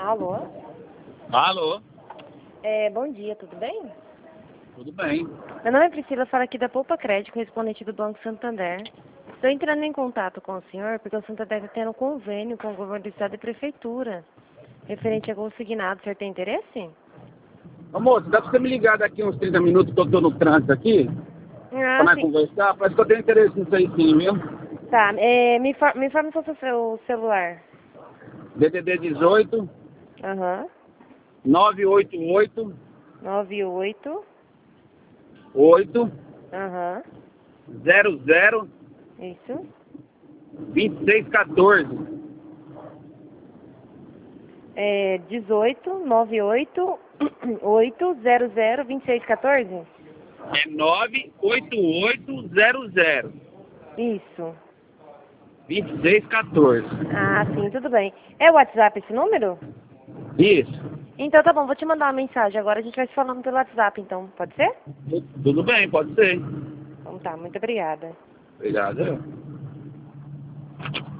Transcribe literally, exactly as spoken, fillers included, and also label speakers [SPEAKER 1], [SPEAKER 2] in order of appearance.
[SPEAKER 1] Alô?
[SPEAKER 2] Alô?
[SPEAKER 1] É, bom dia, tudo bem?
[SPEAKER 2] Tudo bem.
[SPEAKER 1] Meu nome é Priscila, falo aqui da Poupa Crédito, correspondente do Banco Santander. Estou entrando em contato com o senhor porque o Santander está tendo convênio com o governo do estado e prefeitura, referente a consignado. O senhor tem interesse?
[SPEAKER 2] Ô moço, dá pra você me ligar daqui uns trinta minutos que eu tô no trânsito aqui? Pra
[SPEAKER 1] Ah,
[SPEAKER 2] nós
[SPEAKER 1] sim.
[SPEAKER 2] conversar? Parece que eu tenho interesse nisso aí sim, viu?
[SPEAKER 1] Tá, é, me, for, me informa o seu celular.
[SPEAKER 2] D D D dezoito,
[SPEAKER 1] Aham.
[SPEAKER 2] nove oito oito,
[SPEAKER 1] nove oito.
[SPEAKER 2] oito,
[SPEAKER 1] Aham.
[SPEAKER 2] zero zero,
[SPEAKER 1] Isso.
[SPEAKER 2] vinte e seis quatorze.
[SPEAKER 1] É dezoito, nove oito, oito, zero zero, vinte e seis quatorze?
[SPEAKER 2] É nove oito oito zero zero,
[SPEAKER 1] Isso.
[SPEAKER 2] vinte e seis quatorze.
[SPEAKER 1] Ah, sim, tudo bem. É o WhatsApp esse número?
[SPEAKER 2] Isso.
[SPEAKER 1] Então tá bom, vou te mandar uma mensagem. Agora a gente vai se falando pelo WhatsApp, então. Pode ser?
[SPEAKER 2] Tu- Tudo bem, pode ser.
[SPEAKER 1] Então tá, muito obrigada.
[SPEAKER 2] Obrigado.